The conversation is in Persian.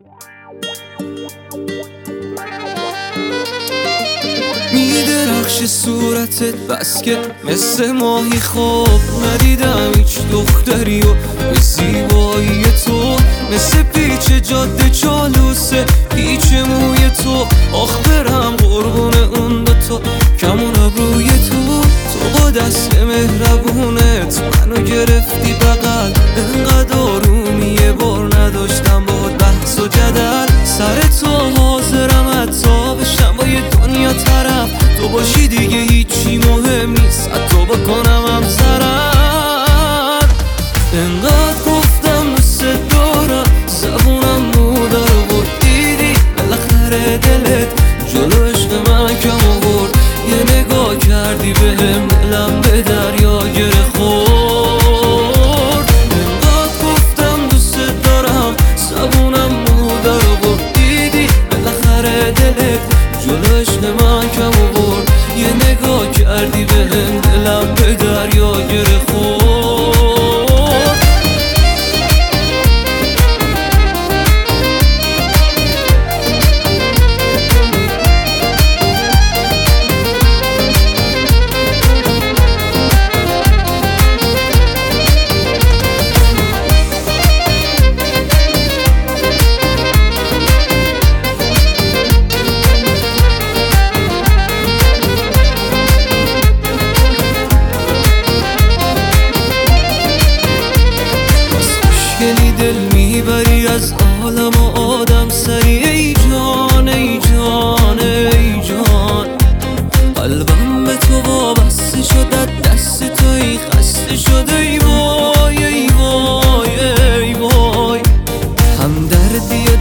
میدرخش صورتت بس که مثل ماهی خواب ندیدم هیچ دختری و به زیبایی تو، مثل پیچ جاده چالوسه پیچ موی تو. آخ برم قربون اون دوتا کمون ابروی تو با دست مهربونت منو گرفتی بغل، انقدر آرومی یه بار نداشتم باهات بحث و جدل. سر تو حاضرم حتی بشم با یه دنیا طرف، تو باشی دیگه هیچی مهم نیست حتی بکنم هم ضرر. انقدر گفتم دوست دارم زبونم مودر و دیدی بالاخره دلت جلو عشق من کم آورد، یه نگاه کردی بهم دلم به دریا گره خورد. انقدر گفتم دوست دارم زبونم مودر و دیدی بالاخره دلت جلو عشق من کم آورد، یه نگاه کردی بهم دلم به دریا گره خورد. دل میبری از عالم و آدم سری، ای جان ای جان ای جان. قلبم به تو وابسته شد دست تو، ای خسته شده ای وای ای وای ای وای. همدردی